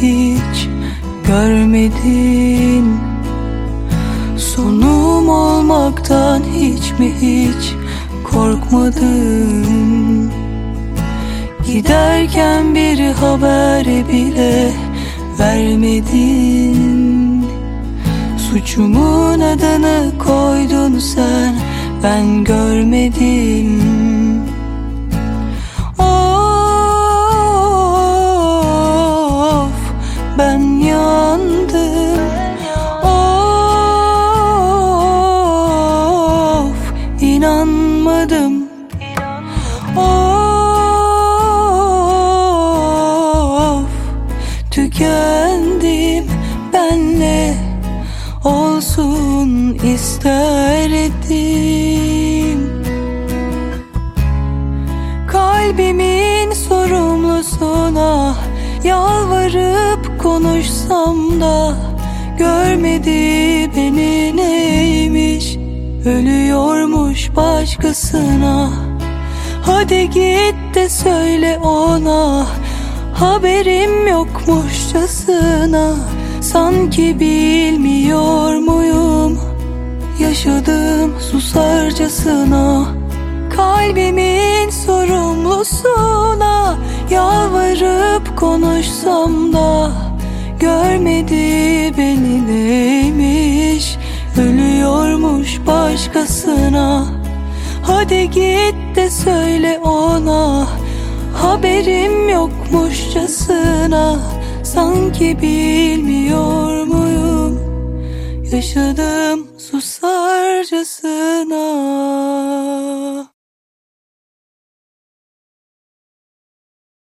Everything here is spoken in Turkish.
hiç görmedin? Sonum olmaktan hiç mi hiç korkmadın? Giderken bir haber bile vermedin. Suçumun adını koydun sen, ben görmedim. Of, ben yandım. Of, inanmadım. Of, tükendim. Ben ne olsun isterdim? Kalbimin sorumlusuna yalvarıp konuşsam da görmedi beni neymiş, ölüyormuş başkasına. Hadi git de söyle ona, haberim yokmuşçasına. Sanki bilmiyor muyum, yaşadım susarcasına. Kalbimin sorumlusuna yalvarıp konuşsam da görmedi beni neymiş, ölüyormuş başkasına. Hadi git de söyle ona, haberim yokmuşçasına. Sanki bilmiyor muyum, yaşadım susarcasına.